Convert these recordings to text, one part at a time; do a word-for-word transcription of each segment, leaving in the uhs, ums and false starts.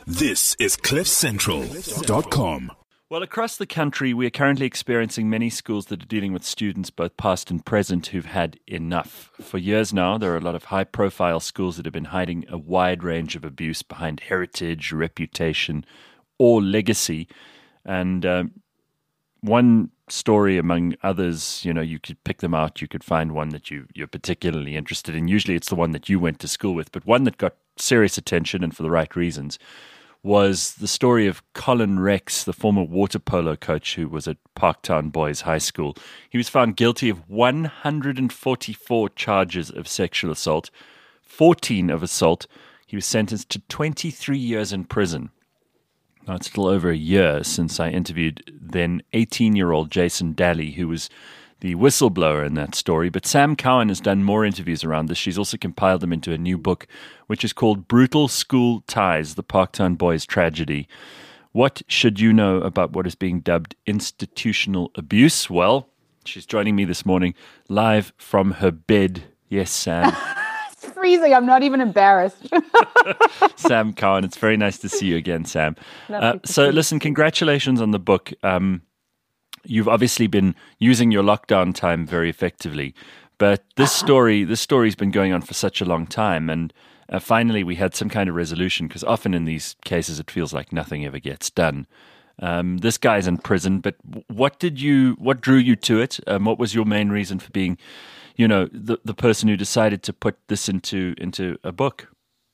This is cliff central dot com. Well, across the country, we are currently experiencing many schools that are dealing with students, both past and present, who've had enough. For years now, there are a lot of high-profile schools that have been hiding a wide range of abuse behind heritage, reputation, or legacy. And um, one story among others, you know, you could pick them out. You could find one that you, you're particularly interested in. Usually it's the one that you went to school with, but one that got serious attention and for the right reasons was the story of Colin Rex, the former water polo coach who was at Parktown Boys High School. He was found guilty of one hundred forty-four charges of sexual assault, fourteen of assault. He was sentenced to twenty-three years in prison. Now, it's still over a year since I interviewed then eighteen-year-old Jason Daly, who was the whistleblower in that story. But Sam Cowan has done more interviews around this. She's also compiled them into a new book, which is called Brutal School Ties, the Parktown Boys Tragedy. What should you know about what is being dubbed institutional abuse? Well, she's joining me this morning live from her bed. Yes, Sam. It's freezing. I'm not even embarrassed. Sam Cowan, it's very nice to see you again, Sam. Uh, so listen, congratulations on the book. Um, You've obviously been using your lockdown time very effectively, but this story, this story's been going on for such a long time, and uh, finally we had some kind of resolution, because often in these cases it feels like nothing ever gets done. Um, this guy's in prison, but what did you, what drew you to it? Um, what was your main reason for being, you know, the the person who decided to put this into into a book?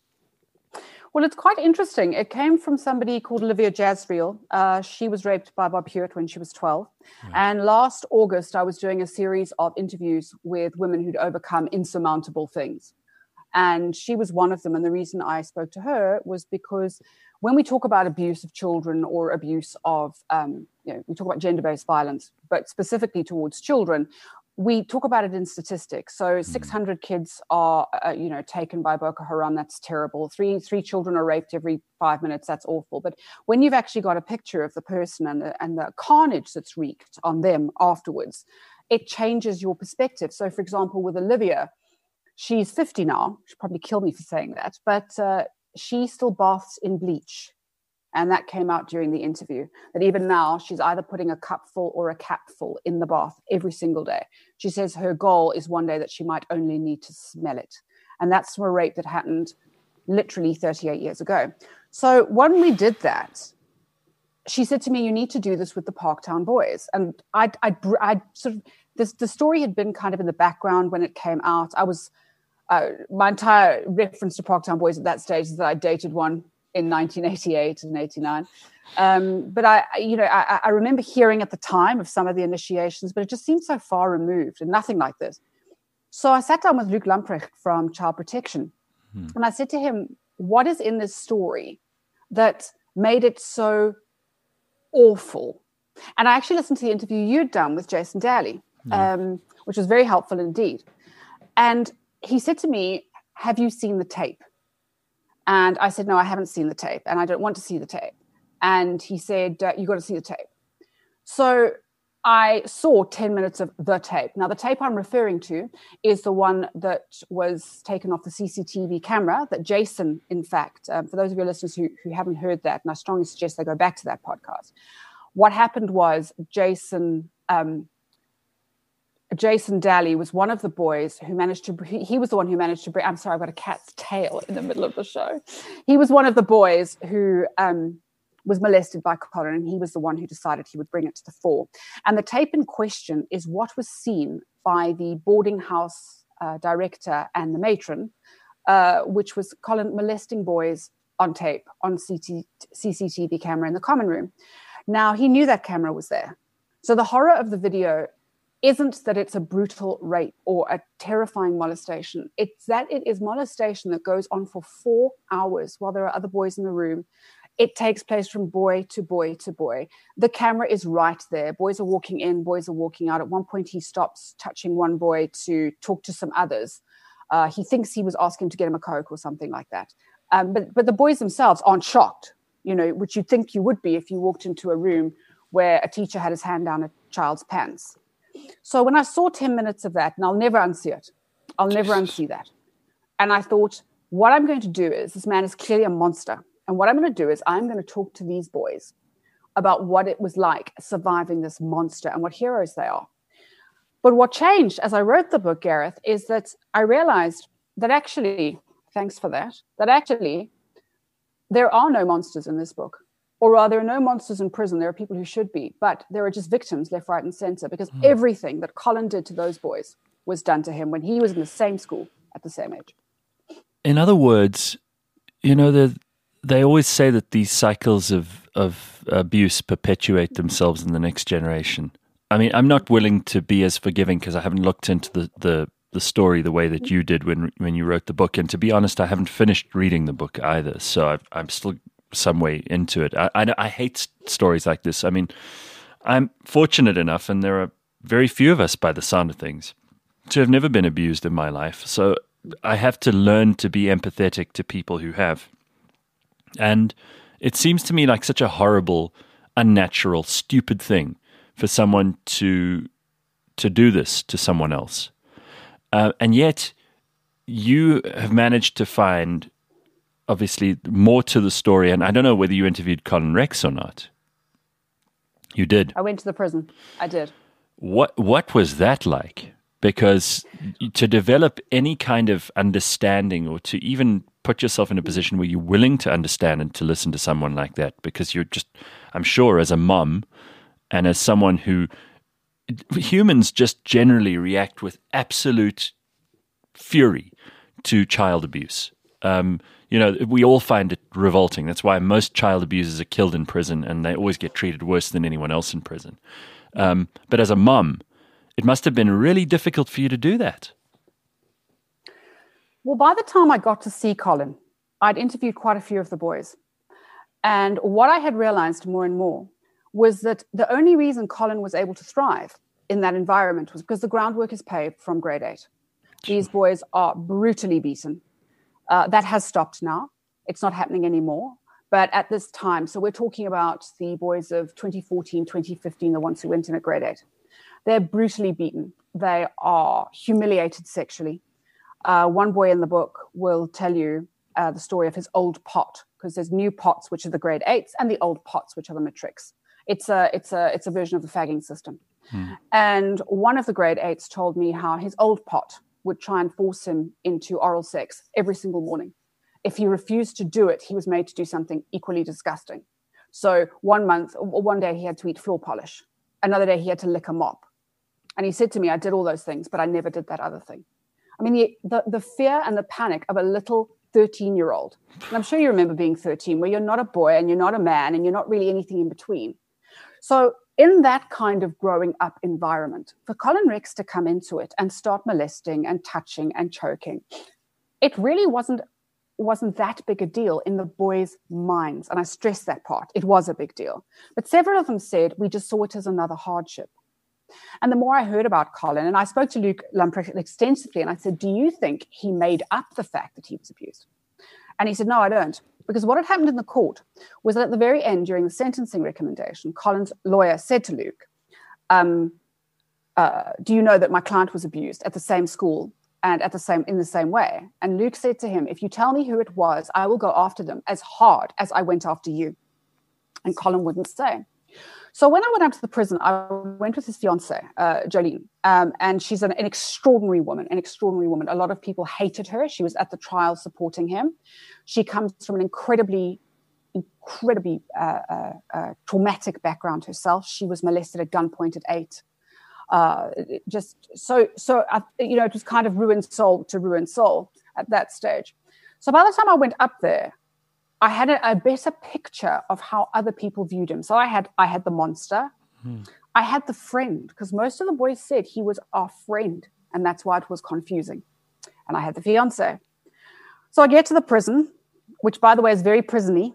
Well, it's quite interesting. It came from somebody called Olivia Jazreel. Uh, she was raped by Bob Hewitt when she was twelve. Right. And last August, I was doing a series of interviews with women who'd overcome insurmountable things. And she was one of them. And the reason I spoke to her was because when we talk about abuse of children or abuse of, um, you know, we talk about gender-based violence, but specifically towards children, we talk about it in statistics. So six hundred kids are, uh, you know, taken by Boko Haram. That's terrible. Three three children are raped every five minutes. That's awful. But when you've actually got a picture of the person and the, and the carnage that's wreaked on them afterwards, it changes your perspective. So, for example, with Olivia, she's fifty now. She'll probably kill me for saying that. But uh, she still baths in bleach. And that came out during the interview, that even now she's either putting a cupful or a capful in the bath every single day. She says her goal is one day that she might only need to smell it. And that's from a rape that happened literally thirty-eight years ago. So when we did that, she said to me, you need to do this with the Parktown Boys. And I, I, I sort of, this, the story had been kind of in the background when it came out. I was, uh, my entire reference to Parktown Boys at that stage is that I dated one in nineteen eighty-eight and eighty-nine. Um, but I, you know, I, I remember hearing at the time of some of the initiations, but it just seemed so far removed and nothing like this. So I sat down with Luke Lamprecht from Child Protection, hmm. and I said to him, what is in this story that made it so awful? And I actually listened to the interview you'd done with Jason Daly, hmm. um, which was very helpful indeed. And he said to me, have you seen the tape? And I said, no, I haven't seen the tape, and I don't want to see the tape. And he said, uh, you got to see the tape. So I saw ten minutes of the tape. Now, the tape I'm referring to is the one that was taken off the C C T V camera that Jason, in fact, um, for those of your listeners who, who haven't heard that, and I strongly suggest they go back to that podcast. What happened was Jason... Um, Jason Daly was one of the boys who managed to, he was the one who managed to bring, I'm sorry, I've got a cat's tail in the middle of the show. He was one of the boys who um, was molested by Colin, and he was the one who decided he would bring it to the fore. And the tape in question is what was seen by the boarding house uh, director and the matron, uh, which was Colin molesting boys on tape, on C C T V camera in the common room. Now, he knew that camera was there. So the horror of the video isn't that it's a brutal rape or a terrifying molestation. It's that it is molestation that goes on for four hours while there are other boys in the room. It takes place from boy to boy to boy. The camera is right there. Boys are walking in, boys are walking out. At one point, he stops touching one boy to talk to some others. Uh, he thinks he was asking to get him a Coke or something like that. Um, but, but the boys themselves aren't shocked, you know, which you'd think you would be if you walked into a room where a teacher had his hand down a child's pants. So when I saw ten minutes of that, and I'll never unsee it, I'll never unsee that. And I thought, what I'm going to do is, this man is clearly a monster, And what I'm going to do is I'm going to talk to these boys about what it was like surviving this monster and what heroes they are. But what changed as I wrote the book, Gareth, is that I realized that actually, thanks for that, that actually there are no monsters in this book. Or rather, there are no monsters in prison. There are people who should be, but there are just victims left, right, and center because mm. everything that Colin did to those boys was done to him when he was in the same school at the same age. In other words, you know, the, they always say that these cycles of, of abuse perpetuate themselves in the next generation. I mean, I'm not willing to be as forgiving because I haven't looked into the, the, the story the way that you did when when you wrote the book. And to be honest, I haven't finished reading the book either. So I've, I'm still some way into it. I, I, I hate stories like this. I mean, I'm fortunate enough, and there are very few of us by the sound of things, to have never been abused in my life. So I have to learn to be empathetic to people who have. And it seems to me like such a horrible, unnatural, stupid thing for someone to to do this to someone else. Uh, and yet you have managed to find, obviously, more to the story. And I don't know whether you interviewed Colin Rex or not. You did. I went to the prison. I did. What What was that like? Because to develop any kind of understanding, or to even put yourself in a position where you're willing to understand and to listen to someone like that, because you're just, I'm sure as a mom and as someone who, humans just generally react with absolute fury to child abuse. Um, you know, we all find it revolting. That's why most child abusers are killed in prison, and they always get treated worse than anyone else in prison. Um, but as a mom, it must have been really difficult for you to do that. Well, by the time I got to see Colin, I'd interviewed quite a few of the boys. And what I had realized more and more was that the only reason Colin was able to thrive in that environment was because the groundwork is paved from grade eight. These boys are brutally beaten. Uh, that has stopped now. It's not happening anymore. But at this time, so we're talking about the boys of twenty fourteen, twenty fifteen, the ones who went in at grade eight. They're brutally beaten. They are humiliated sexually. Uh, one boy in the book will tell you uh, the story of his old pot, because there's new pots, which are the grade eights, and the old pots, which are the matrics. It's a, it's a, it's a version of the fagging system. Hmm. And one of the grade eights told me how his old pot would try and force him into oral sex every single morning. If he refused to do it, he was made to do something equally disgusting. So one month, or one day he had to eat floor polish. Another day he had to lick a mop. And he said to me, I did all those things, but I never did that other thing. I mean, the, the, the fear and the panic of a little thirteen-year-old. And I'm sure you remember being thirteen, where you're not a boy and you're not a man and you're not really anything in between. So in that kind of growing up environment, for Colin Rex to come into it and start molesting and touching and choking, it really wasn't wasn't that big a deal in the boys' minds. And I stress that part. It was a big deal. But several of them said, we just saw it as another hardship. And the more I heard about Colin, and I spoke to Luke Lamprecht extensively, and I said, do you think he made up the fact that he was abused? And he said, no, I don't. Because what had happened in the court was that at the very end, during the sentencing recommendation, Colin's lawyer said to Luke, um, uh, do you know that my client was abused at the same school and at the same in the same way? And Luke said to him, if you tell me who it was, I will go after them as hard as I went after you. And Colin wouldn't say. So when I went up to the prison, I went with his fiancée, uh, Jolene, um, and she's an, an extraordinary woman, an extraordinary woman. A lot of people hated her. She was at the trial supporting him. She comes from an incredibly, incredibly uh, uh, uh, traumatic background herself. She was molested at gunpoint at eight. Uh, just so, so uh, you know, it was kind of ruined soul to ruined soul at that stage. So by the time I went up there, I had a, a better picture of how other people viewed him. So I had I had the monster. Hmm. I had the friend, because most of the boys said he was our friend, and that's why it was confusing. And I had the fiancé. So I get to the prison, which, by the way, is very prison-y.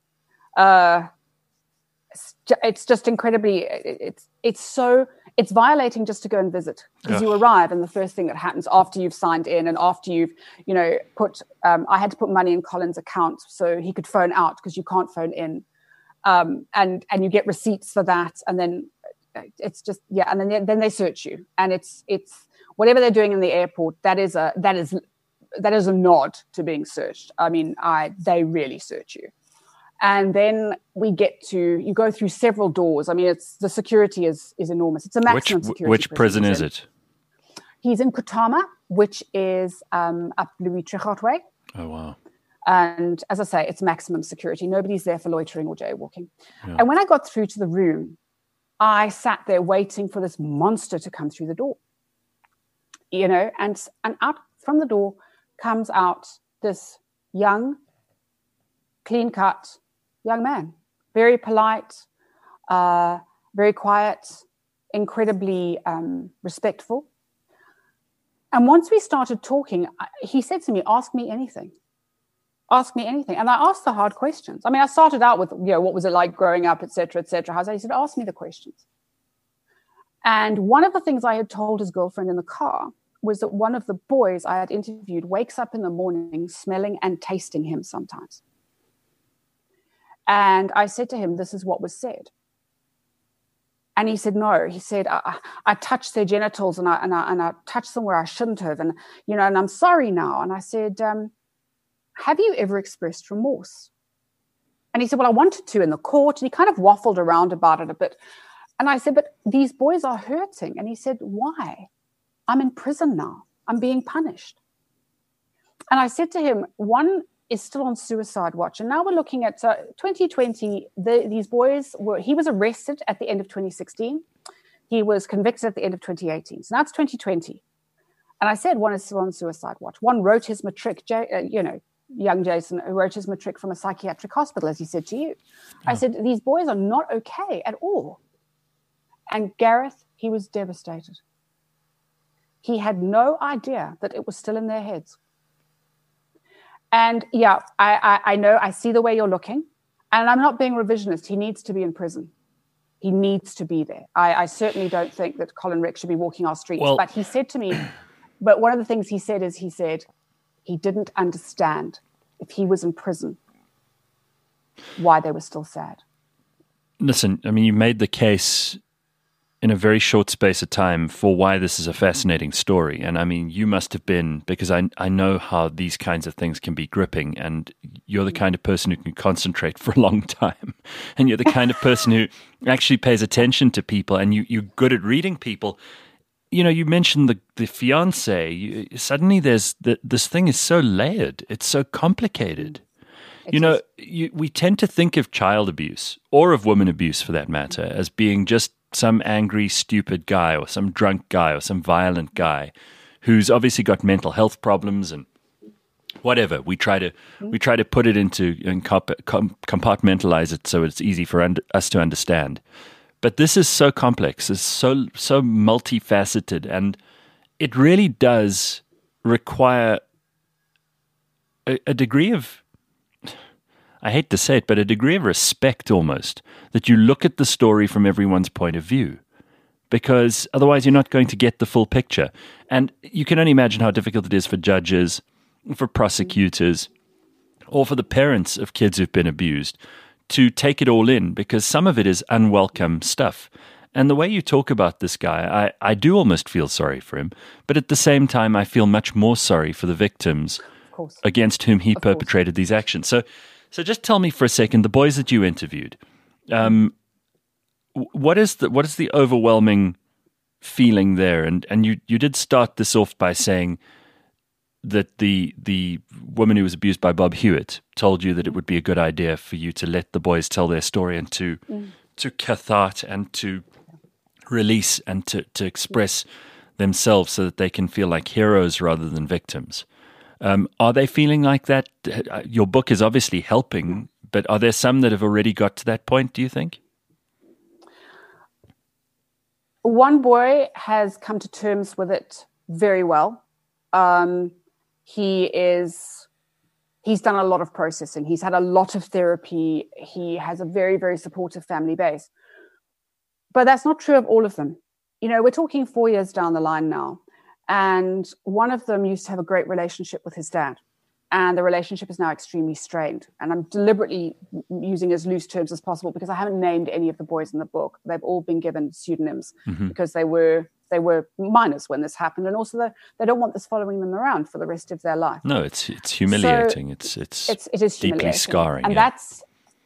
Uh, it's, it's just incredibly, it's it's so, it's violating just to go and visit, because you arrive and the first thing that happens after you've signed in and after you've, you know, put, um, I had to put money in Colin's account so he could phone out, because you can't phone in. Um, and, and you get receipts for that. And then it's just, yeah. And then, they, then they search you, and it's, it's whatever they're doing in the airport. That is a, that is, that is a nod to being searched. I mean, I, they really search you. And then we get to, you go through several doors. I mean, it's the security is is enormous. It's a maximum which, security Which prison, prison is it? He's in Kutama, which is um, up Louis Trichardt Way. Oh, wow. And as I say, it's maximum security. Nobody's there for loitering or jaywalking. Yeah. And when I got through to the room, I sat there waiting for this monster to come through the door. You know, and, and out from the door comes out this young, clean-cut young man, very polite, uh, very quiet, incredibly um, respectful. And once we started talking, he said to me, ask me anything. Ask me anything. And I asked the hard questions. I mean, I started out with, you know, what was it like growing up, et cetera, et cetera. He said, ask me the questions. And one of the things I had told his girlfriend in the car was that one of the boys I had interviewed wakes up in the morning smelling and tasting him sometimes. And I said to him, this is what was said. And he said, no. He said, I, I touched their genitals and I, and, I, and I touched them where I shouldn't have. And, you know, and I'm sorry now. And I said, um, have you ever expressed remorse? And he said, well, I wanted to in the court. And he kind of waffled around about it a bit. And I said, but these boys are hurting. And he said, why? I'm in prison now. I'm being punished. And I said to him, one is still on suicide watch. And now we're looking at uh, twenty twenty. The, these boys were, he was arrested at the end of twenty sixteen. He was convicted at the end of twenty eighteen. So now it's twenty twenty. And I said, one is still on suicide watch. One wrote his matric, uh, you know, young Jason who wrote his matric from a psychiatric hospital, as he said to you. Yeah. I said, these boys are not okay at all. And Gareth, he was devastated. He had no idea that it was still in their heads. And yeah, I, I, I know, I see the way you're looking. And I'm not being revisionist. He needs to be in prison. He needs to be there. I, I certainly don't think that Colin Reck should be walking our streets. Well, but he said to me, but one of the things he said is he said he didn't understand if he was in prison why they were still sad. Listen, I mean, you made the case in a very short space of time for why this is a fascinating story. And I mean, you must have been, because I I know how these kinds of things can be gripping, and you're the kind of person who can concentrate for a long time. And you're the kind of person who actually pays attention to people, and you, you're good at reading people. You know, you mentioned the, the fiance. You, suddenly there's, the, this thing is so layered. It's so complicated. It you know, you, we tend to think of child abuse, or of woman abuse for that matter, as being just some angry, stupid guy or some drunk guy or some violent guy who's obviously got mental health problems and whatever. We try to we try to put it into and compartmentalize it so it's easy for un- us to understand. But this is so complex, it's so so multifaceted, and it really does require a, a degree of, I hate to say it, but a degree of respect almost, that you look at the story from everyone's point of view, because otherwise you're not going to get the full picture. And you can only imagine how difficult it is for judges, for prosecutors, or for the parents of kids who've been abused to take it all in, because some of it is unwelcome stuff. And the way you talk about this guy, I, I do almost feel sorry for him, but at the same time I feel much more sorry for the victims against whom he of perpetrated course. these actions. So So just tell me for a second, the boys that you interviewed, um, what is the what is the overwhelming feeling there? And and you, you did start this off by saying that the the woman who was abused by Bob Hewitt told you that it would be a good idea for you to let the boys tell their story and to mm. to cathartic and to release and to, to express themselves so that they can feel like heroes rather than victims. Um, are they feeling like that? Your book is obviously helping, but are there some that have already got to that point, do you think? One boy has come to terms with it very well. Um, he is, he's done a lot of processing. He's had a lot of therapy. He has a very, very supportive family base. But that's not true of all of them. You know, we're talking four years down the line now. And one of them used to have a great relationship with his dad. And the relationship is now extremely strained. And I'm deliberately using as loose terms as possible because I haven't named any of the boys in the book. They've all been given pseudonyms mm-hmm. because they were they were minors when this happened. And also they don't want this following them around for the rest of their life. No, it's it's humiliating. So it's, it's, it's it is deeply humiliating. scarring. And yeah. that's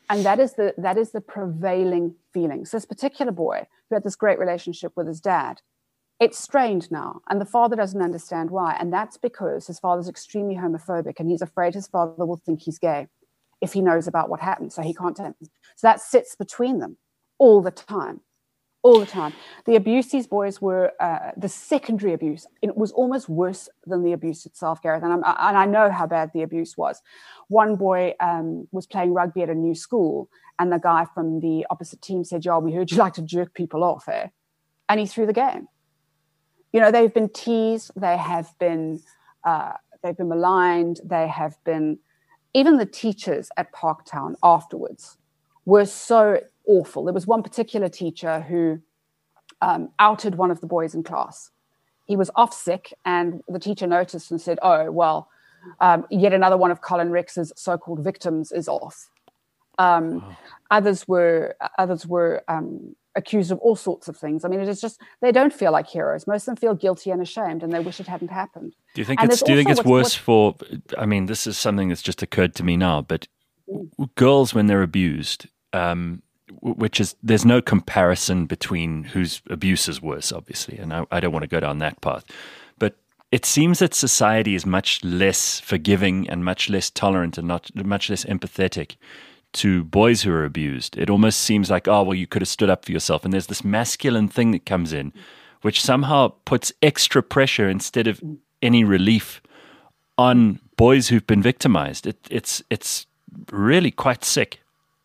And that is the that is the prevailing feeling. So this particular boy who had this great relationship with his dad, it's strained now, and the father doesn't understand why. And that's because his father's extremely homophobic, and he's afraid his father will think he's gay if he knows about what happened. So he can't tell him. So that sits between them all the time, all the time. The abuse these boys were, uh, the secondary abuse, it was almost worse than the abuse itself, Gareth. And, I'm, and I know how bad the abuse was. One boy um, was playing rugby at a new school, and the guy from the opposite team said, "Yeah, we heard you like to jerk people off, eh?" And he threw the game. You know, they've been teased, they have been, uh, they've been maligned, they have been, even the teachers at Parktown afterwards were so awful. There was one particular teacher who um, outed one of the boys in class. He was off sick, and the teacher noticed and said, "Oh, well, um, yet another one of Colin Rex's so-called victims is off." Um, wow. Others were others were um, accused of all sorts of things. I mean, it is just, they don't feel like heroes. Most of them feel guilty and ashamed, and they wish it hadn't happened. Do you think and it's Do you think it's what's, worse what's, for? I mean, this is something that's just occurred to me now. But girls, when they're abused, um, which is there's no comparison between whose abuse is worse, obviously, and I, I don't want to go down that path. But it seems that society is much less forgiving and much less tolerant and not much less empathetic to boys who are abused. It almost seems like, oh, well, you could have stood up for yourself. And there's this masculine thing that comes in, which somehow puts extra pressure instead of any relief on boys who've been victimized. It, it's it's really quite sick.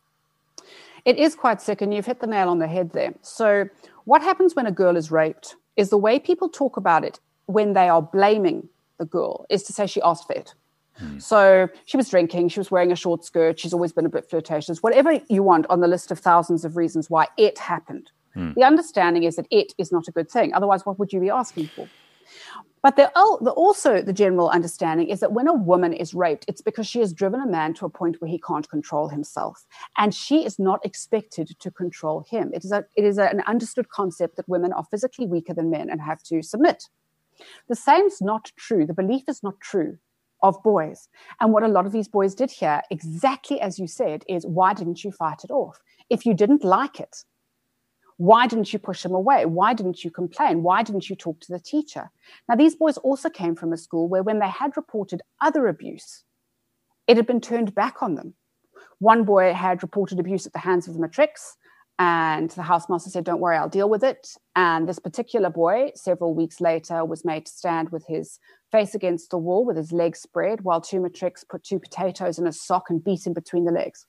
It is quite sick, and you've hit the nail on the head there. So what happens when a girl is raped is the way people talk about it when they are blaming the girl is to say she asked for it. Hmm. So she was drinking, she was wearing a short skirt, she's always been a bit flirtatious, whatever you want on the list of thousands of reasons why it happened. Hmm. The understanding is that it is not a good thing. Otherwise, what would you be asking for? But the, the, also the general understanding is that when a woman is raped, it's because she has driven a man to a point where he can't control himself. And she is not expected to control him. It is, a, it is a, an understood concept that women are physically weaker than men and have to submit. The same is not true. The belief is not true of boys. And what a lot of these boys did here, exactly as you said, is why didn't you fight it off? If you didn't like it, why didn't you push him away? Why didn't you complain? Why didn't you talk to the teacher? Now, these boys also came from a school where when they had reported other abuse, it had been turned back on them. One boy had reported abuse at the hands of the matrics, and the housemaster said, "Don't worry, I'll deal with it." And this particular boy, several weeks later, was made to stand with his face against the wall with his legs spread while two matrics put two potatoes in a sock and beat him between the legs.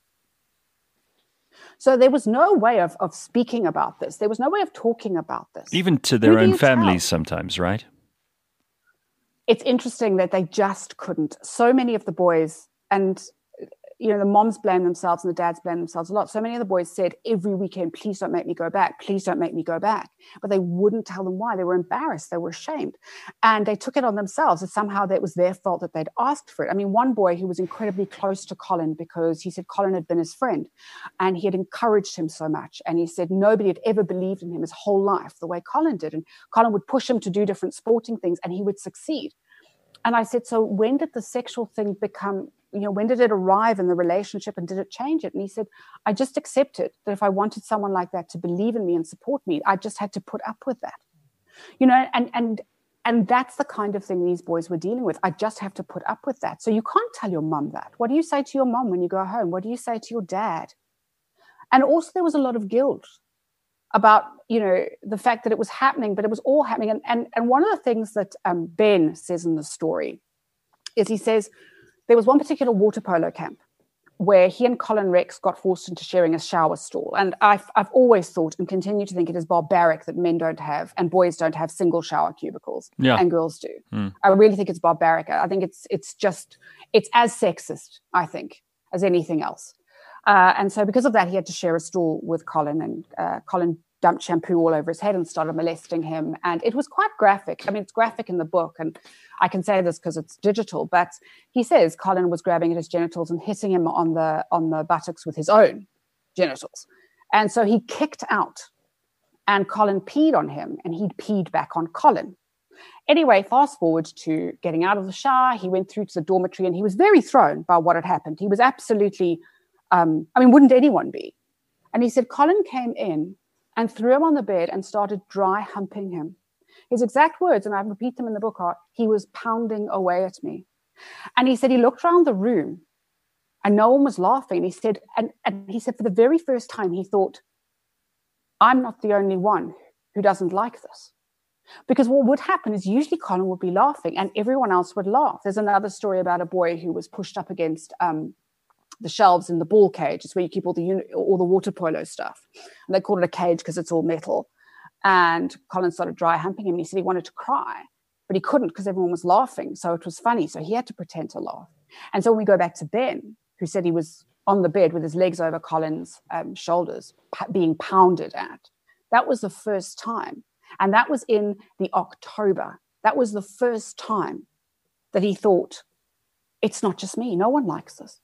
So there was no way of, of speaking about this. There was no way of talking about this. Even to their own families sometimes, right? It's interesting that they just couldn't. So many of the boys, and you know, the moms blame themselves and the dads blame themselves a lot. So many of the boys said every weekend, "Please don't make me go back. Please don't make me go back." But they wouldn't tell them why. They were embarrassed. They were ashamed. And they took it on themselves. That somehow that was their fault that they'd asked for it. I mean, one boy who was incredibly close to Colin because he said Colin had been his friend and he had encouraged him so much. And he said nobody had ever believed in him his whole life the way Colin did. And Colin would push him to do different sporting things and he would succeed. And I said, so when did the sexual thing become, you know, when did it arrive in the relationship and did it change it? And he said, I just accepted that if I wanted someone like that to believe in me and support me, I just had to put up with that. You know, and and and that's the kind of thing these boys were dealing with. I just have to put up with that. So you can't tell your mum that. What do you say to your mum when you go home? What do you say to your dad? And also there was a lot of guilt about, you know, the fact that it was happening, but it was all happening. And and, and one of the things that um, Ben says in the story is he says there was one particular water polo camp where he and Colin Rex got forced into sharing a shower stall. And I've, I've always thought and continue to think it is barbaric that men don't have and boys don't have single shower cubicles yeah. and girls do. Mm. I really think it's barbaric. I think it's it's just, it's as sexist, I think, as anything else. Uh, and so because of that, he had to share a stall with Colin, and uh, Colin dumped shampoo all over his head and started molesting him. And it was quite graphic. I mean, it's graphic in the book, and I can say this because it's digital, but he says Colin was grabbing at his genitals and hitting him on the on the buttocks with his own genitals. And so he kicked out, and Colin peed on him, and he'd peed back on Colin. Anyway, fast forward to getting out of the shower, he went through to the dormitory, and he was very thrown by what had happened. He was absolutely Um, I mean, wouldn't anyone be? And he said, Colin came in and threw him on the bed and started dry humping him. His exact words, and I repeat them in the book, are, he was pounding away at me. And he said he looked around the room and no one was laughing. And he said, and, and he said for the very first time, he thought, I'm not the only one who doesn't like this. Because what would happen is usually Colin would be laughing and everyone else would laugh. There's another story about a boy who was pushed up against um, the shelves in the ball cage. It's where you keep all the uni- all the water polo stuff. And they called it a cage because it's all metal. And Colin started dry humping him and he said he wanted to cry, but he couldn't because everyone was laughing. So it was funny. So he had to pretend to laugh. And so when we go back to Ben, who said he was on the bed with his legs over Colin's um, shoulders, p- being pounded at, that was the first time. And that was in the October. That was the first time that he thought, it's not just me. No one likes this.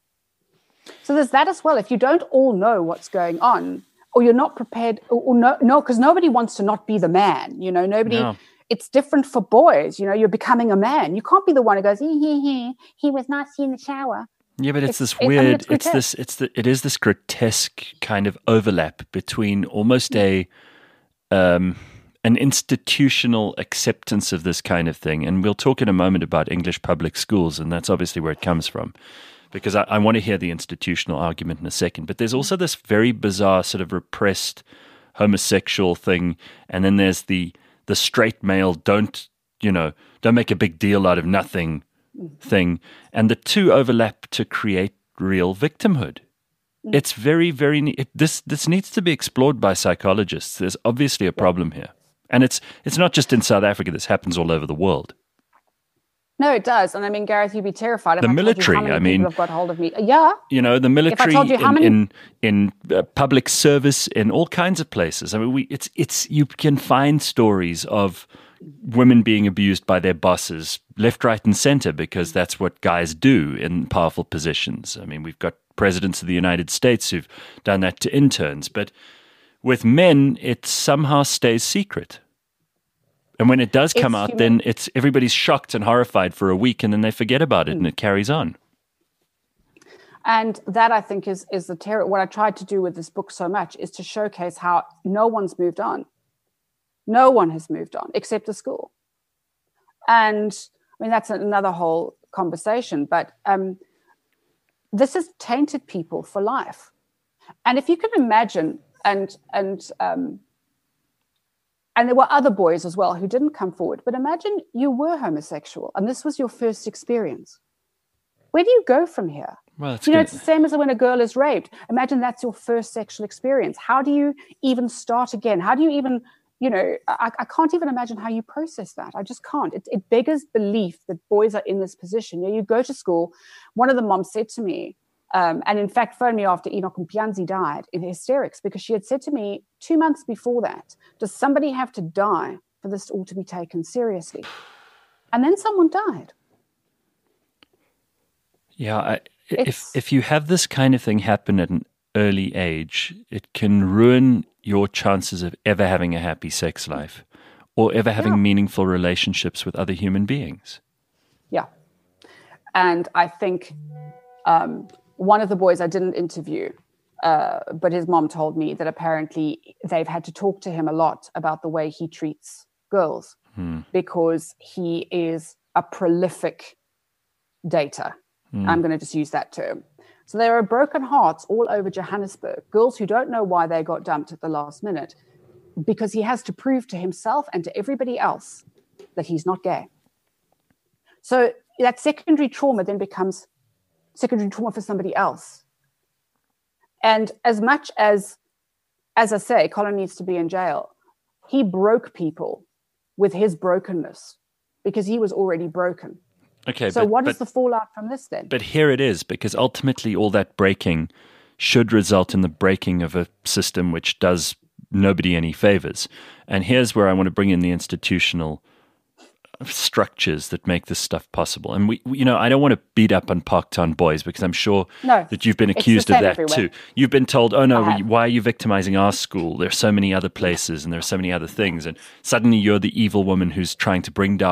So there's that as well. If you don't all know what's going on, or you're not prepared, or, or no, no, because nobody wants to not be the man. You know, nobody. No. It's different for boys. You know, you're becoming a man. You can't be the one who goes, he, he, he, he was nasty in the shower. Yeah, but it's, it's this weird. I mean, it's, it's this. It's the. It is this grotesque kind of overlap between almost a. Um, an institutional acceptance of this kind of thing. And we'll talk in a moment about English public schools, and that's obviously where it comes from, because I, I want to hear the institutional argument in a second. But there's also this very bizarre sort of repressed homosexual thing, and then there's the the straight male don't, you know, don't make a big deal out of nothing thing. And the two overlap to create real victimhood. It's very, very, it, this this needs to be explored by psychologists. There's obviously a problem here. And it's it's not just in South Africa. This happens all over the world. No, it does. And I mean, Gareth, you'd be terrified if the I military, told you how many I mean, people have got hold of me. Yeah. You know, the military if I told you how in many... in, in uh, public service, in all kinds of places. I mean, we it's it's you can find stories of women being abused by their bosses left, right, and center because that's what guys do in powerful positions. I mean, we've got presidents of the United States who've done that to interns, but with men, it somehow stays secret. And when it does come it's out, human. then it's everybody's shocked and horrified for a week, and then they forget about it, mm. and it carries on. And that, I think, is is the terror. What I tried to do with this book so much is to showcase how no one's moved on. No one has moved on except the school. And I mean, that's another whole conversation, but um, this has tainted people for life. And if you can imagine, and and um, and there were other boys as well who didn't come forward, but imagine you were homosexual and this was your first experience. Where do you go from here? Well, it's you know, gonna... it's the same as when a girl is raped. Imagine that's your first sexual experience. How do you even start again? How do you even, you know, I, I can't even imagine how you process that. I just can't. It, it beggars belief that boys are in this position. You know, you go to school. One of the moms said to me, Um, and in fact, phoned me after Enoch Mpianzi died in hysterics because she had said to me two months before that, does somebody have to die for this all to be taken seriously? And then someone died. Yeah, I, if if you have this kind of thing happen at an early age, it can ruin your chances of ever having a happy sex life or ever having yeah. meaningful relationships with other human beings. Yeah. And I think... Um, One of the boys I didn't interview, uh, but his mom told me that apparently they've had to talk to him a lot about the way he treats girls hmm. because he is a prolific dater. Hmm. I'm going to just use that term. So there are broken hearts all over Johannesburg, girls who don't know why they got dumped at the last minute because he has to prove to himself and to everybody else that he's not gay. So that secondary trauma then becomes secondary trauma for somebody else. And as much as, as I say, Colin needs to be in jail, he broke people with his brokenness because he was already broken. Okay. So but, what but, is the fallout from this then? But here it is, because ultimately all that breaking should result in the breaking of a system which does nobody any favors. And here's where I want to bring in the institutional structures that make this stuff possible. And we, we you know, I don't want to beat up on Parktown boys because I'm sure no, that you've been accused of that everywhere. too. You've been told, oh no, why are you victimizing our school? There's so many other places and there's so many other things. And suddenly you're the evil woman who's trying to bring down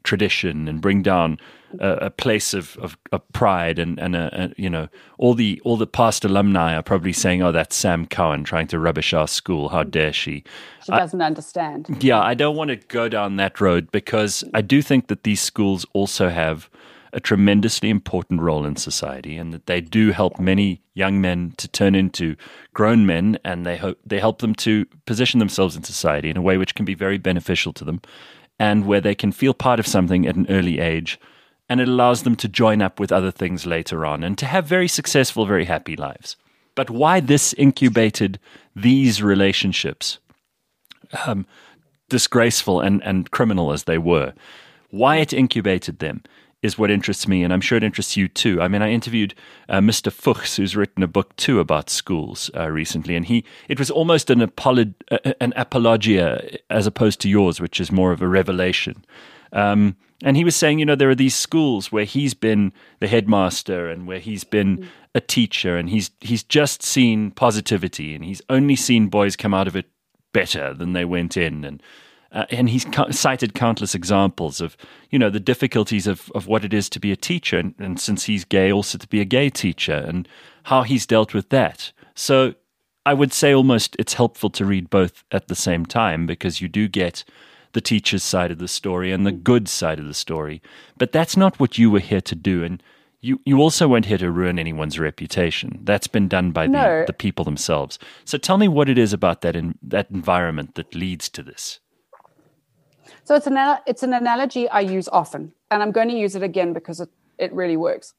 tradition and bring down a, a place of, of, of pride and, and a, a, you know, all the all the past alumni are probably saying, oh, that's Sam Cowan trying to rubbish our school. How dare she? She doesn't I, understand. Yeah, I don't want to go down that road because I do think that these schools also have a tremendously important role in society and that they do help many young men to turn into grown men, and they hope they help them to position themselves in society in a way which can be very beneficial to them and where they can feel part of something at an early age, and it allows them to join up with other things later on and to have very successful, very happy lives. But why this incubated these relationships, um, disgraceful and, and criminal as they were, why it incubated them is what interests me, and I'm sure it interests you too. I mean, I interviewed uh, Mister Fuchs, who's written a book too about schools uh, recently, and he it was almost an apolo- uh, an apologia as opposed to yours, which is more of a revelation. Um, and he was saying, you know, there are these schools where he's been the headmaster and where he's been a teacher, and he's he's just seen positivity, and he's only seen boys come out of it better than they went in, and Uh, and he's ca- cited countless examples of, you know, the difficulties of, of what it is to be a teacher, and, and since he's gay, also to be a gay teacher, and how he's dealt with that. So I would say almost it's helpful to read both at the same time, because you do get the teacher's side of the story and the good side of the story. But that's not what you were here to do, and you, you also weren't here to ruin anyone's reputation. That's been done by no. the, the people themselves. So tell me what it is about that in, that environment that leads to this. So it's an it's an analogy I use often, and I'm going to use it again because it, it really works.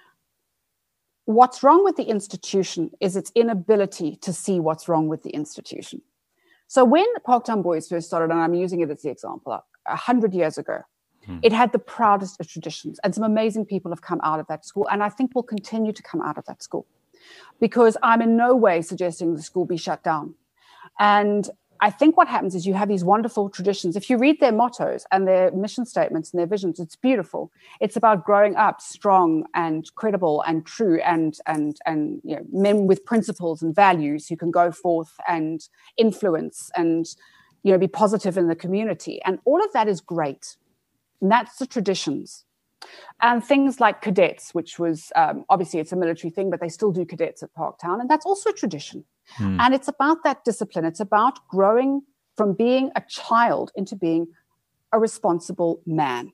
What's wrong with the institution is its inability to see what's wrong with the institution. So when Parktown Boys first started, and I'm using it as the example, a hundred years ago, hmm. it had the proudest of traditions, and some amazing people have come out of that school, and I think will continue to come out of that school, because I'm in no way suggesting the school be shut down. And I think what happens is you have these wonderful traditions. If you read their mottos and their mission statements and their visions, it's beautiful. It's about growing up strong and credible and true and and and you know, men with principles and values who can go forth and influence and you know be positive in the community. And all of that is great. And that's the traditions. And things like cadets, which was um, obviously it's a military thing, but they still do cadets at Parktown, and that's also a tradition. Hmm. And it's about that discipline. It's about growing from being a child into being a responsible man,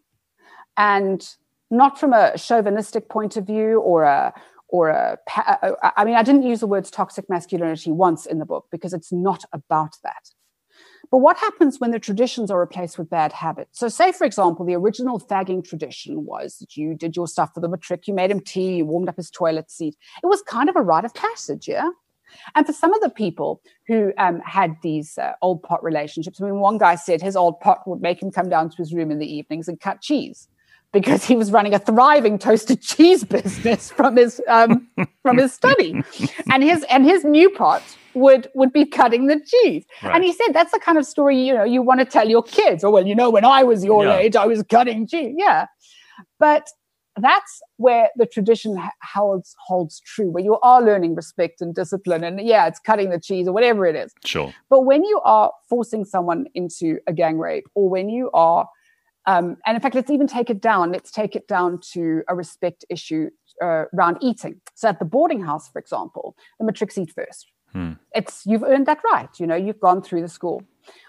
and not from a chauvinistic point of view or a or a. I mean, I didn't use the words toxic masculinity once in the book because it's not about that. But what happens when the traditions are replaced with bad habits? So say, for example, the original fagging tradition was that you did your stuff for the matric, you made him tea, you warmed up his toilet seat. It was kind of a rite of passage, yeah? And for some of the people who um, had these uh, old pot relationships, I mean, one guy said his old pot would make him come down to his room in the evenings and cut cheese because he was running a thriving toasted cheese business from his um, from his study, and his and his new pot would would be cutting the cheese. Right. And he said that's the kind of story you know you want to tell your kids. Oh well, you know, when I was your yeah. age, I was cutting cheese. Yeah, but that's where the tradition holds holds true, where you are learning respect and discipline, and yeah, it's cutting the cheese or whatever it is. Sure. But when you are forcing someone into a gang rape, or when you are, um, and in fact, let's even take it down. Let's take it down to a respect issue uh, around eating. So at the boarding house, for example, the matrics eat first. Hmm. It's you've earned that right. You know, you've gone through the school.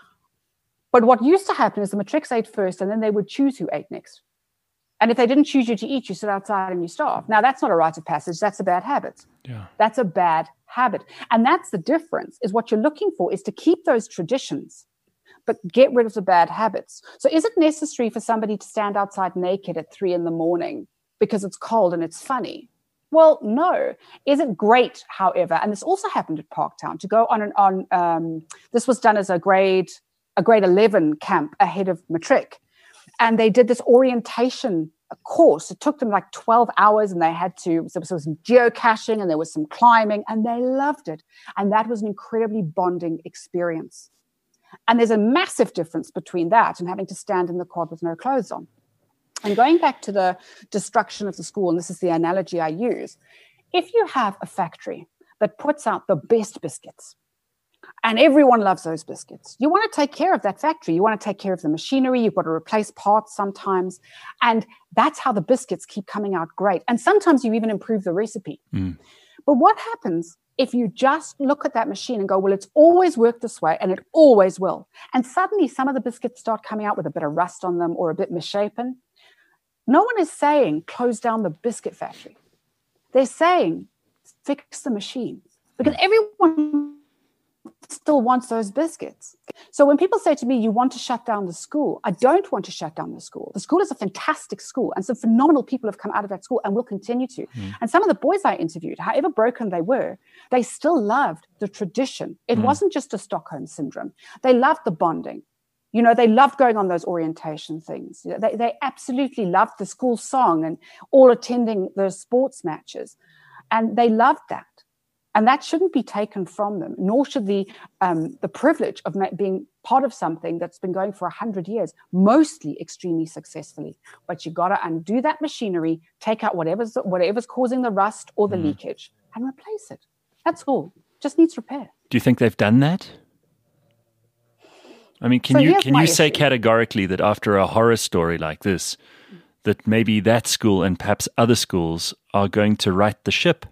But what used to happen is the matrics ate first, and then they would choose who ate next. And if they didn't choose you to eat, you sit outside and you starve. Now, that's not a rite of passage. That's a bad habit. Yeah. That's a bad habit. And that's the difference, is what you're looking for is to keep those traditions, but get rid of the bad habits. So is it necessary for somebody to stand outside naked at three in the morning because it's cold and it's funny? Well, no. Is it great, however, and this also happened at Parktown, to go on, an, on um, this was done as a grade, a grade eleven camp ahead of matric. And they did this orientation course. It took them like twelve hours, and they had to, so there was some geocaching and there was some climbing, and they loved it. And that was an incredibly bonding experience. And there's a massive difference between that and having to stand in the quad with no clothes on. And going back to the destruction of the school, and this is the analogy I use, if you have a factory that puts out the best biscuits, And everyone loves those biscuits. You want to take care of that factory. You want to take care of the machinery. You've got to replace parts sometimes. And that's how the biscuits keep coming out great. And sometimes you even improve the recipe. Mm. But what happens if you just look at that machine and go, well, it's always worked this way and it always will. And suddenly some of the biscuits start coming out with a bit of rust on them or a bit misshapen. No one is saying close down the biscuit factory. They're saying fix the machine, because everyone still wants those biscuits. So when people say to me, you want to shut down the school, I don't want to shut down the school. The school is a fantastic school, and some phenomenal people have come out of that school and will continue to. Mm. And some of the boys I interviewed, however broken they were, they still loved the tradition. It mm. wasn't just a Stockholm syndrome. They loved the bonding. You know, they loved going on those orientation things. They, they absolutely loved the school song and all attending those sports matches. And they loved that. And that shouldn't be taken from them, nor should the um, the privilege of being part of something that's been going for one hundred years, mostly extremely successfully. But you got to undo that machinery, take out whatever's, whatever's causing the rust or the mm. leakage, and replace it. That's all. Just needs repair. Do you think they've done that? I mean, can so you can you say issue. categorically that after a horror story like this, that maybe that school and perhaps other schools are going to right the ship?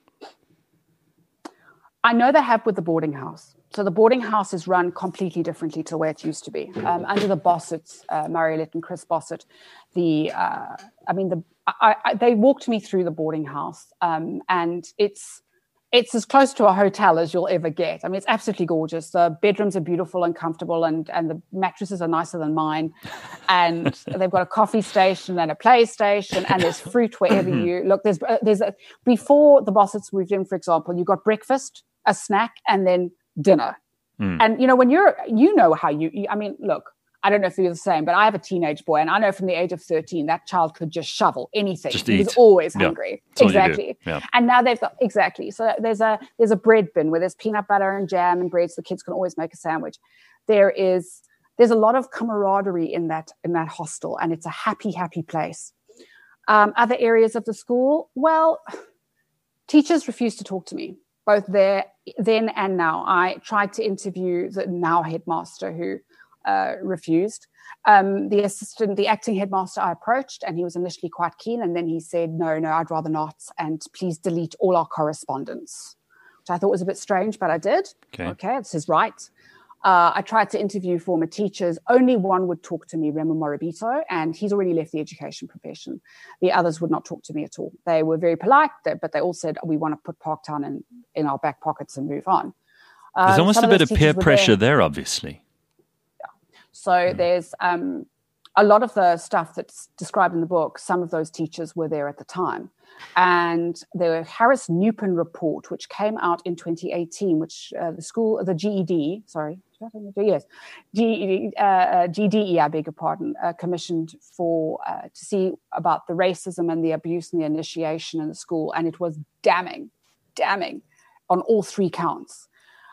I know they have with the boarding house. So the boarding house is run completely differently to where it used to be. Um, under the Bossets, uh, Marielette and Chris Bossett, the uh, I mean, the I, I, they walked me through the boarding house, um, and it's it's as close to a hotel as you'll ever get. I mean, it's absolutely gorgeous. The bedrooms are beautiful and comfortable, and and the mattresses are nicer than mine. And they've got a coffee station and a PlayStation, and there's fruit wherever you look. There's uh, there's a, before the Bossets moved in, for example, you got breakfast, a snack, and then dinner. Mm. And, you know, when you're, you know how you, you, I mean, look, I don't know if you're the same, but I have a teenage boy, and I know from the age of thirteen, that child could just shovel anything. Just he eat. was always yeah. hungry. That's exactly. Yeah. And now they've got, exactly. So there's a, there's a bread bin where there's peanut butter and jam and bread, so the kids can always make a sandwich. There is, there's a lot of camaraderie in that, in that hostel, and it's a happy, happy place. Um, other areas of the school, well, teachers refuse to talk to me. Both there, then and now. I tried to interview the now headmaster, who uh, refused. Um, the assistant, the acting headmaster I approached, and he was initially quite keen. And then he said, no, no, I'd rather not. And please delete all our correspondence, which I thought was a bit strange, but I did. Okay, okay it's his right. Uh, I tried to interview former teachers. Only one would talk to me, Remo Morabito, and he's already left the education profession. The others would not talk to me at all. They were very polite, but they all said, we want to put Parktown in, in our back pockets and move on. Um, there's almost a bit of peer pressure there. there, obviously. Yeah. So mm. there's um, a lot of the stuff that's described in the book. Some of those teachers were there at the time. And the Harris Newpin report, which came out in twenty eighteen, which uh, the school, the G E D, sorry, yes, G E D, uh, G D E, I beg your pardon, uh, commissioned for uh, to see about the racism and the abuse and the initiation in the school, and it was damning, damning on all three counts.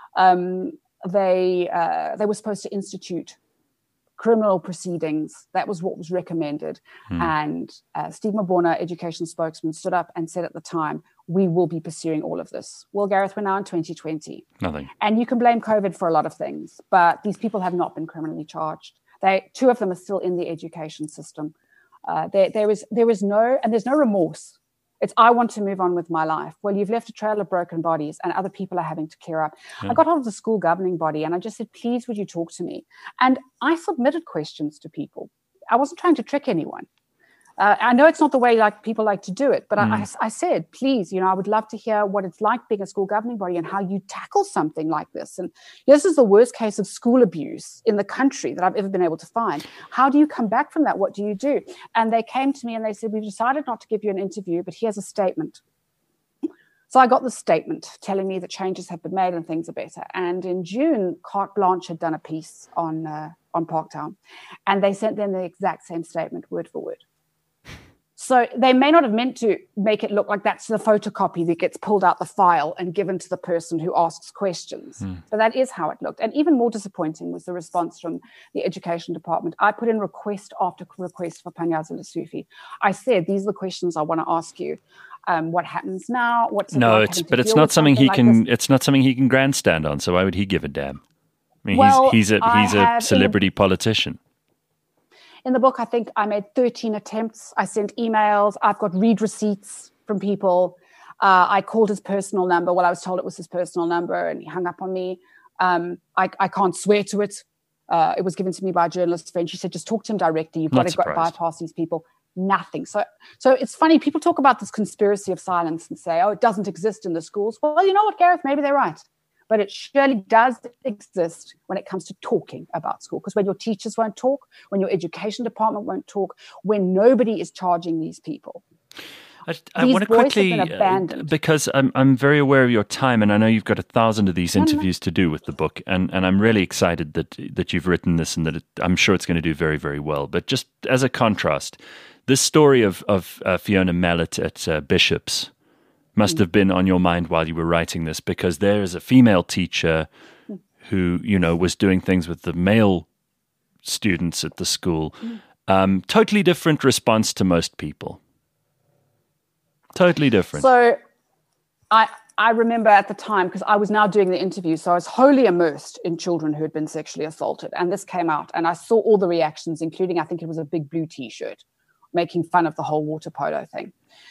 Um, they uh, they were supposed to institute criminal proceedings. That was what was recommended. Hmm. And uh, Steve Mabona, education spokesman, stood up and said at the time, we will be pursuing all of this. Well, Gareth, we're now in twenty twenty. Nothing. And you can blame COVID for a lot of things, but these people have not been criminally charged. They, two of them are still in the education system. Uh, there, there is, there is no, and there's no remorse. It's, I want to move on with my life. Well, you've left a trail of broken bodies and other people are having to clear up. Yeah. I got hold of the school governing body and I just said, please, would you talk to me? And I submitted questions to people. I wasn't trying to trick anyone. Uh, I know it's not the way like people like to do it, but mm. I, I said, please, you know, I would love to hear what it's like being a school governing body and how you tackle something like this. And this is the worst case of school abuse in the country that I've ever been able to find. How do you come back from that? What do you do? And they came to me and they said, we've decided not to give you an interview, but here's a statement. So I got the statement telling me that changes have been made and things are better. And in June, Carte Blanche had done a piece on, uh, on Parktown, and they sent them the exact same statement, word for word. So they may not have meant to make it look like that's the photocopy that gets pulled out the file and given to the person who asks questions. Mm. But that is how it looked. And even more disappointing was the response from the education department. I put in request after request for Panyaza Lesufi. I said, these are the questions I want to ask you. Um, what happens now? What's it no, like it's but it's not something, something he like can. This? It's not something he can grandstand on. So why would he give a damn? I mean, well, he's he's a he's a celebrity politician. In the book, I think I made thirteen attempts. I sent emails. I've got read receipts from people. Uh, I called his personal number. Well, I was told it was his personal number, and he hung up on me. Um, I, I can't swear to it. Uh, it was given to me by a journalist friend. She said, just talk to him directly. You've got to go bypass these people. Nothing. So, so it's funny. People talk about this conspiracy of silence and say, oh, it doesn't exist in the schools. Well, you know what, Gareth? Maybe they're right. But it surely does exist when it comes to talking about school. Because when your teachers won't talk, when your education department won't talk, when nobody is charging these people. I, I want to quickly, uh, because I'm I'm very aware of your time, and I know you've got a thousand of these interviews to do with the book, and, and I'm really excited that that you've written this and that it, I'm sure it's going to do very, very well. But just as a contrast, this story of, of uh, Fiona Mallet at uh, Bishop's must have been on your mind while you were writing this, because there is a female teacher who, you know, was doing things with the male students at the school. Um, totally different response to most people. Totally different. So I I remember at the time, because I was now doing the interview, so I was wholly immersed in children who had been sexually assaulted. And this came out, and I saw all the reactions, including, I think it was a big blue T-shirt, making fun of the whole water polo thing.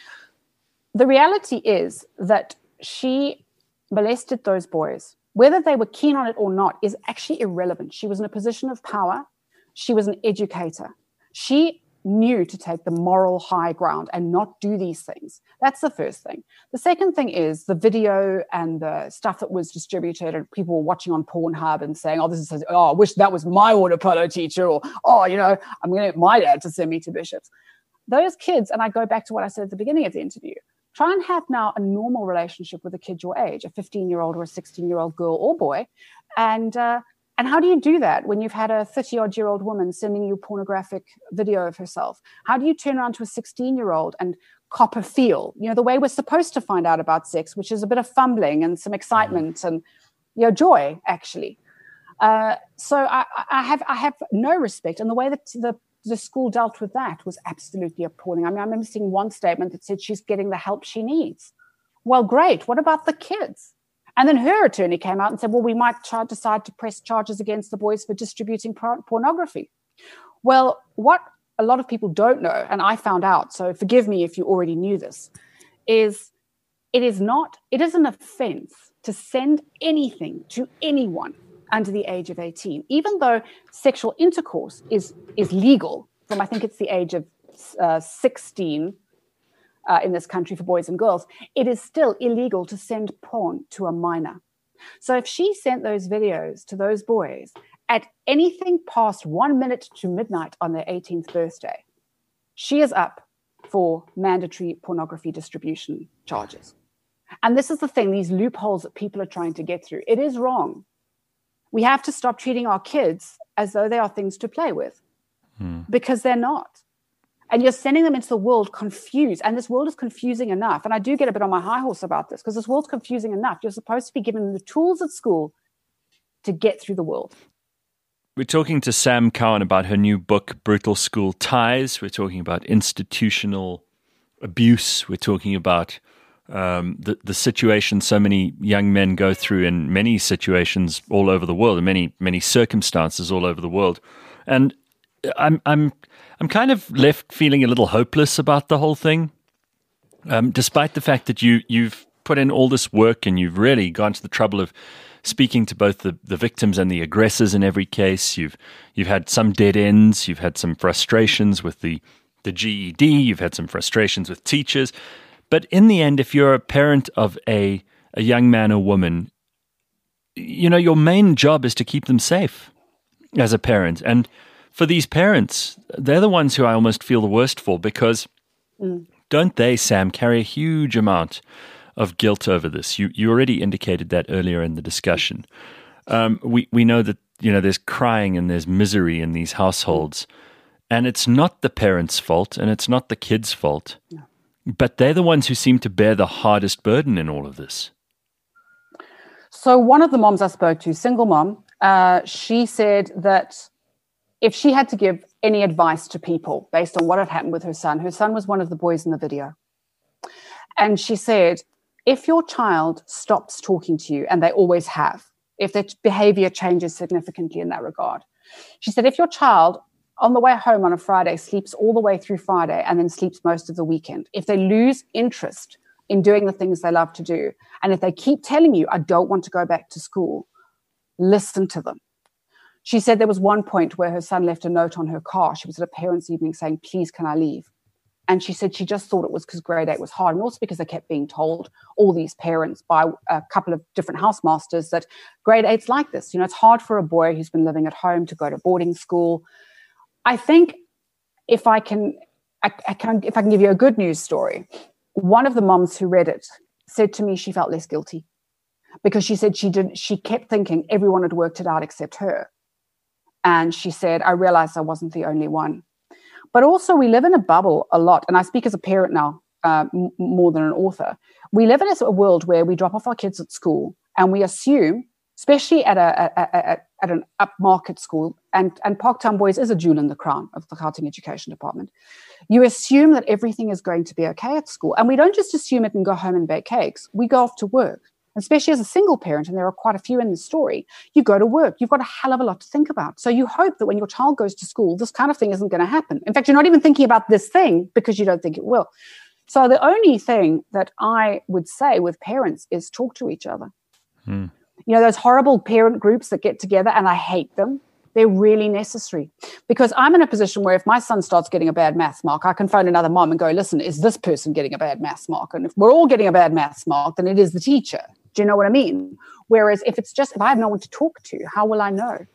The reality is that she molested those boys. Whether they were keen on it or not is actually irrelevant. She was in a position of power. She was an educator. She knew to take the moral high ground and not do these things. That's the first thing. The second thing is the video and the stuff that was distributed, and people were watching on Pornhub and saying, oh, this is, oh, I wish that was my water polo teacher, or, oh, you know, I'm going to get my dad to send me to Bishop's. Those kids, and I go back to what I said at the beginning of the interview, try and have now a normal relationship with a kid your age, a fifteen-year-old or a sixteen-year-old girl or boy. And uh, and how do you do that when you've had a thirty-odd-year-old woman sending you pornographic video of herself? How do you turn around to a sixteen-year-old and cop a feel? You know, the way we're supposed to find out about sex, which is a bit of fumbling and some excitement and, you know, joy, actually. Uh, so I, I have I have no respect. And the way that the the school dealt with that was absolutely appalling. I mean, I remember seeing one statement that said she's getting the help she needs. Well, great. What about the kids? And then her attorney came out and said, well, we might try, decide to press charges against the boys for distributing por- pornography. Well, what a lot of people don't know, and I found out, so forgive me if you already knew this, is it is not, it is an offense to send anything to anyone under the age of eighteen, even though sexual intercourse is is legal from, I think it's the age of uh, sixteen uh, in this country for boys and girls. It is still illegal to send porn to a minor. So if she sent those videos to those boys at anything past one minute to midnight on their eighteenth birthday, she is up for mandatory pornography distribution charges. And this is the thing, these loopholes that people are trying to get through. It is wrong. We have to stop treating our kids as though they are things to play with, hmm. because they're not. And you're sending them into the world confused. And this world is confusing enough. And I do get a bit on my high horse about this, because this world's confusing enough. You're supposed to be given the tools at school to get through the world. We're talking to Sam Cowan about her new book, Brutal School Ties. We're talking about institutional abuse. We're talking about um, the, the situation so many young men go through in many situations all over the world, in many, many circumstances all over the world. And I'm I'm I'm kind of left feeling a little hopeless about the whole thing, um, despite the fact that you you've put in all this work and you've really gone to the trouble of speaking to both the, the victims and the aggressors in every case. You've you've had some dead ends, you've had some frustrations with the the G E D, you've had some frustrations with teachers, but in the end, if you're a parent of a a young man or woman, you know your main job is to keep them safe as a parent. And for these parents, they're the ones who I almost feel the worst for, because mm. don't they, Sam, carry a huge amount of guilt over this? You you already indicated that earlier in the discussion. Um, we we know that you know there's crying and there's misery in these households. And it's not the parents' fault and it's not the kids' fault. No. But they're the ones who seem to bear the hardest burden in all of this. So one of the moms I spoke to, single mom, uh, she said that if she had to give any advice to people based on what had happened with her son, her son was one of the boys in the video. And she said, if your child stops talking to you, and they always have, if their behavior changes significantly in that regard, she said, if your child on the way home on a Friday sleeps all the way through Friday and then sleeps most of the weekend, if they lose interest in doing the things they love to do, and if they keep telling you, I don't want to go back to school, listen to them. She said there was one point where her son left a note on her car. She was at a parents' evening saying, please, can I leave? And she said she just thought it was because grade eight was hard, and also because they kept being told, all these parents by a couple of different housemasters, that grade eight's like this. You know, it's hard for a boy who's been living at home to go to boarding school. I think if I can, I, I can, if I can give you a good news story, one of the moms who read it said to me she felt less guilty, because she said she did. She kept thinking everyone had worked it out except her. And she said, I realized I wasn't the only one. But also we live in a bubble a lot. And I speak as a parent now uh, m- more than an author. We live in a world where we drop off our kids at school and we assume, especially at a, a, a, a at an upmarket school, and, and Parktown Boys is a jewel in the crown of the Gauteng Education Department, you assume that everything is going to be okay at school. And we don't just assume it and go home and bake cakes. We go off to work. Especially as a single parent, and there are quite a few in the story, you go to work. You've got a hell of a lot to think about. So you hope that when your child goes to school, this kind of thing isn't going to happen. In fact, you're not even thinking about this thing because you don't think it will. So the only thing that I would say with parents is talk to each other. Hmm. You know, those horrible parent groups that get together, and I hate them. They're really necessary, because I'm in a position where if my son starts getting a bad maths mark, I can phone another mom and go, listen, is this person getting a bad maths mark? And if we're all getting a bad maths mark, then it is the teacher. Do you know what I mean? Whereas if it's just, if I have no one to talk to, how will I know?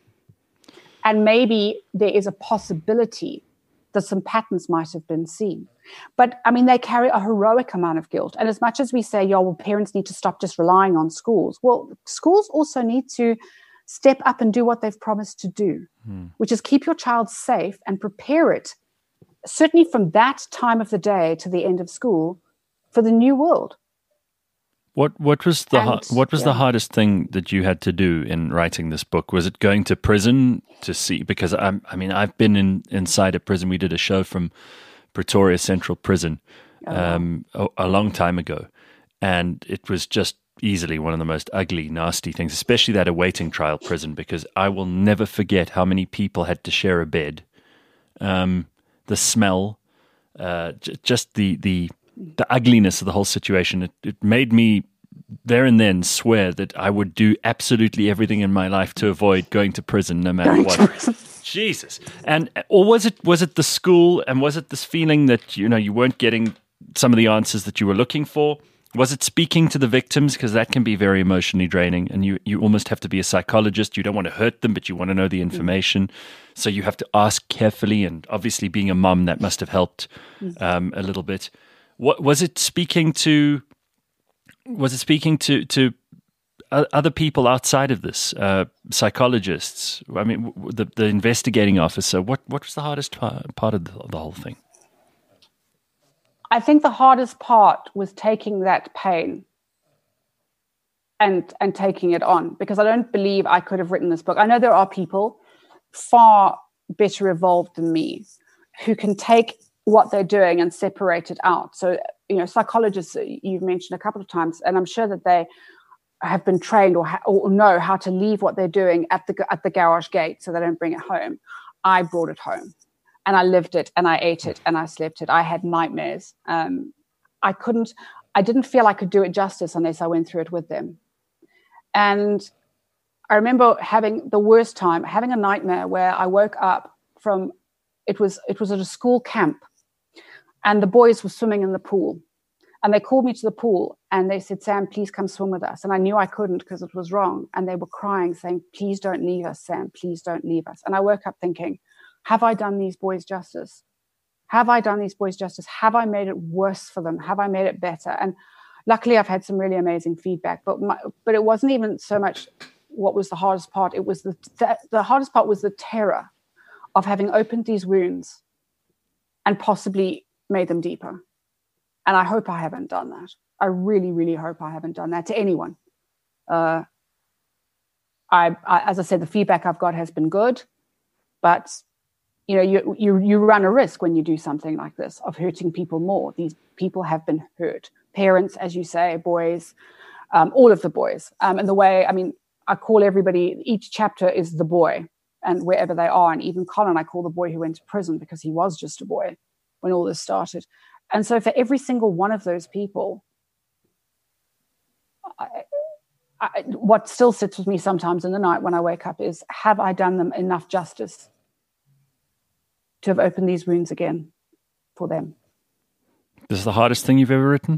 And maybe there is a possibility that some patterns might have been seen. But, I mean, they carry a heroic amount of guilt. And as much as we say, yeah, well, parents need to stop just relying on schools, well, schools also need to step up and do what they've promised to do, hmm. which is keep your child safe and prepare it, certainly from that time of the day to the end of school, for the new world. What what was the and, what was yeah. the hardest thing that you had to do in writing this book? Was it going to prison to see? Because I I mean I've been in inside a prison. We did a show from Pretoria Central Prison um, oh. a, a long time ago, and it was just easily one of the most ugly, nasty things, especially that awaiting trial prison. Because I will never forget how many people had to share a bed, um, the smell, uh, j- just the the. the ugliness of the whole situation. It, it made me there and then swear that I would do absolutely everything in my life to avoid going to prison, no matter what. Jesus. And or was it was it the school, and was it this feeling that you know you weren't getting some of the answers that you were looking for? Was it speaking to the victims? Because that can be very emotionally draining, and you, you almost have to be a psychologist. You don't want to hurt them, but you want to know the information. Mm. So you have to ask carefully, and obviously being a mum, that must have helped um, a little bit. What was it speaking to? Was it speaking to to other people outside of this, uh, psychologists? I mean, the the investigating officer. What what was the hardest part, part of the, the whole thing? I think the hardest part was taking that pain and and taking it on, because I don't believe I could have written this book. I know there are people far better evolved than me who can take what they're doing and separate it out. So, you know, psychologists you've mentioned a couple of times, and I'm sure that they have been trained or, ha- or know how to leave what they're doing at the at the garage gate so they don't bring it home. I brought it home, and I lived it, and I ate it, and I slept it. I had nightmares. Um, I couldn't, I didn't feel I could do it justice unless I went through it with them. And I remember having the worst time, having a nightmare where I woke up from, it was it was at a school camp, and the boys were swimming in the pool. And they called me to the pool and they said, Sam, please come swim with us. And I knew I couldn't because it was wrong. And they were crying, saying, please don't leave us, Sam, please don't leave us. And I woke up thinking, have I done these boys justice? Have I done these boys justice? Have I made it worse for them? Have I made it better? And luckily I've had some really amazing feedback, but my, but it wasn't even so much what was the hardest part. It was the, the, the hardest part was the terror of having opened these wounds and possibly made them deeper. And I hope I haven't done that. I really, really hope I haven't done that to anyone. Uh, I, I, as I said, the feedback I've got has been good, but you know, you, you you run a risk when you do something like this of hurting people more. These people have been hurt. Parents, as you say, boys, um, all of the boys. Um, and the way, I mean, I call everybody, each chapter is the boy and wherever they are. And even Colin, I call the boy who went to prison because he was just a boy when all this started. And so for every single one of those people, I, I, what still sits with me sometimes in the night when I wake up is, have I done them enough justice to have opened these wounds again for them? This is the hardest thing you've ever written?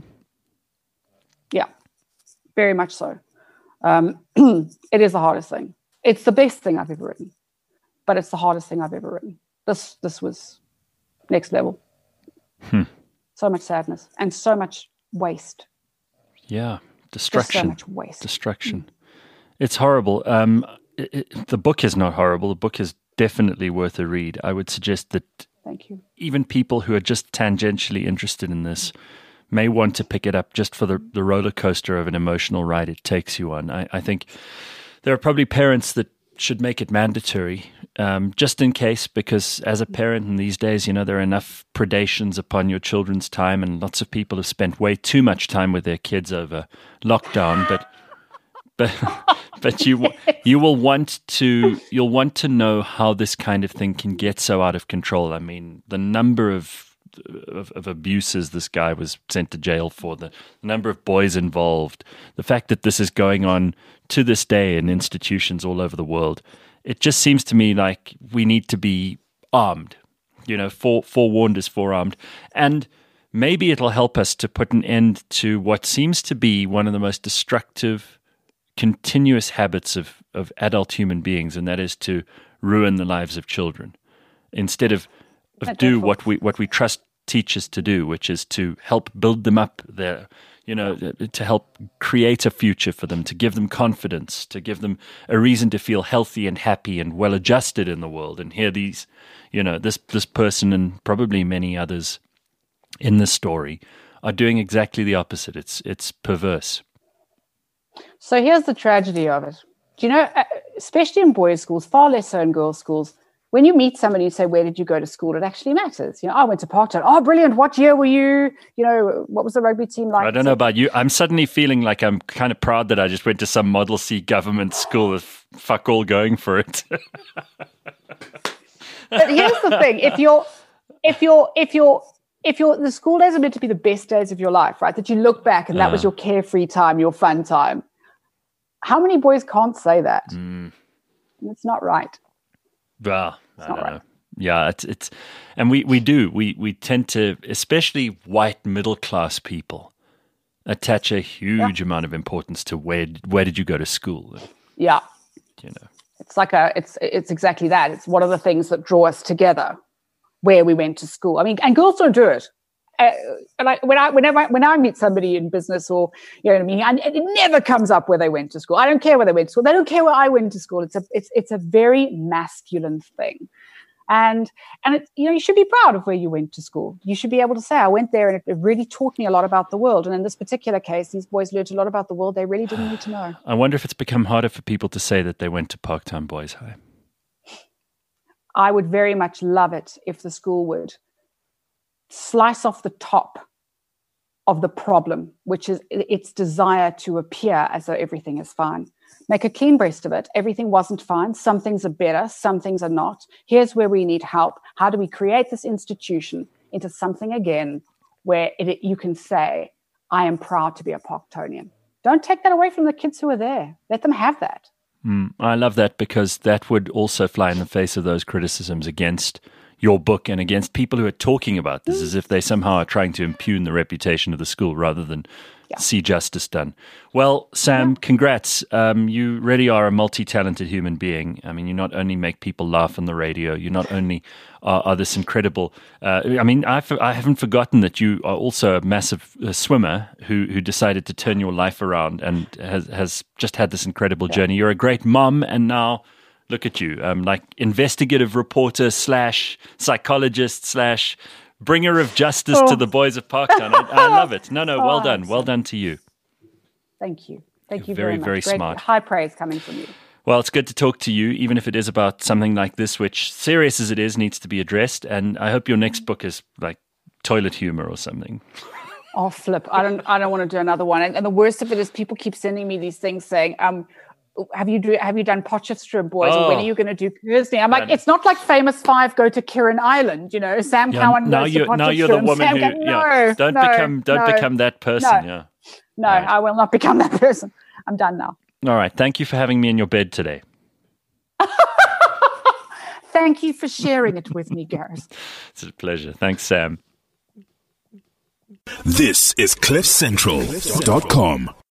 Yeah, very much so. Um, it is the hardest thing. It's the best thing I've ever written, but it's the hardest thing I've ever written. This this was next level. Hmm. So much sadness and so much waste. Yeah, destruction. Just so much waste. Destruction. Mm. It's horrible. Um, it, it, the book is not horrible. The book is definitely worth a read. I would suggest that Thank you. even people who are just tangentially interested in this may want to pick it up just for the, the roller coaster of an emotional ride it takes you on. I, I think there are probably parents that should make it mandatory, um, just in case, because as a parent in these days, you know, there are enough predations upon your children's time, and lots of people have spent way too much time with their kids over lockdown. But but but you you will want to you'll want to know how this kind of thing can get so out of control. I mean, the number of Of, of abuses this guy was sent to jail for, the, the number of boys involved, the fact that this is going on to this day in institutions all over the world. It just seems to me like we need to be armed, you know, fore, forewarned is forearmed. And maybe it'll help us to put an end to what seems to be one of the most destructive, continuous habits of, of adult human beings, and that is to ruin the lives of children. Instead of Of do what we what we trust teachers to do, which is to help build them up there, you know, to help create a future for them, to give them confidence, to give them a reason to feel healthy and happy and well adjusted in the world. And here these, you know, this this person and probably many others in this story are doing exactly the opposite. It's it's perverse. So here's the tragedy of it. Do you know, especially in boys' schools, far less so in girls' schools, when you meet somebody and you say, where did you go to school? It actually matters. You know, I went to Parktown. Oh, brilliant. What year were you? You know, what was the rugby team like? I don't know about you. I'm suddenly feeling like I'm kind of proud that I just went to some Model C government school with fuck all going for it. But here's the thing. If you're, if you're, if you're, if you're, the school days are meant to be the best days of your life, right? That you look back and that uh. was your carefree time, your fun time. How many boys can't say that? Mm. It's not right. Well, I don't know. Yeah, it's it's, and we, we do we we tend to, especially white middle class people, attach a huge yeah. amount of importance to where where did you go to school? Yeah, you know, it's like a it's it's exactly that. It's one of the things that draw us together, where we went to school. I mean, and girls don't do it. Uh, like when I whenever I, when I meet somebody in business or you know what I mean, and it never comes up where they went to school. I don't care where they went to school. They don't care where I went to school. It's a it's it's a very masculine thing, and and it, you know you should be proud of where you went to school. You should be able to say I went there and it, it really taught me a lot about the world. And in this particular case, these boys learned a lot about the world they really didn't need to know. I wonder if it's become harder for people to say that they went to Parktown Boys High. I would very much love it if the school would slice off the top of the problem, which is its desire to appear as though everything is fine. Make a clean breast of it. Everything wasn't fine. Some things are better. Some things are not. Here's where we need help. How do we create this institution into something again where it, you can say, I am proud to be a Parktonian. Don't take that away from the kids who are there. Let them have that. Mm, I love that, because that would also fly in the face of those criticisms against your book and against people who are talking about this as if they somehow are trying to impugn the reputation of the school rather than yeah. see justice done. Well, Sam, yeah. congrats. Um, you really are a multi-talented human being. I mean, you not only make people laugh on the radio, you not only are, are this incredible... Uh, I mean, I've, I haven't forgotten that you are also a massive uh, swimmer who, who decided to turn your life around and has, has just had this incredible yeah. journey. You're a great mom, and now... Look at you, um, like investigative reporter slash psychologist slash Bringer of justice oh. to the boys of Parktown. I, I love it. No, no, well oh, done. Well done to you. Thank you. Thank You're you very, very much. Very, very Great, smart. High praise coming from you. Well, it's good to talk to you, even if it is about something like this, which, serious as it is, needs to be addressed. And I hope your next book is like toilet humor or something. Oh, flip. I don't I don't want to do another one. And, and the worst of it is people keep sending me these things saying, um, have you do, have you done Potchefstroom Boys? Oh. Or when are you going to do Kersney? I'm like, it's not like Famous Five go to Kirin Island, you know. Sam yeah, Cowan now goes you're, to Potchefstroom. Now you're the woman Sam who, goes, no, yeah, don't no, become don't no, become that person. No, yeah. no right. I will not become that person. I'm done now. All right. Thank you for having me in your bed today. Thank you for sharing it with me, Gareth. It's a pleasure. Thanks, Sam. This is cliff central dot com.